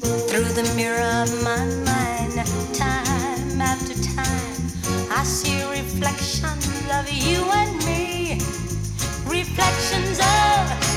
Through the mirror of my mind, time after time, I see reflections of you and me, reflections of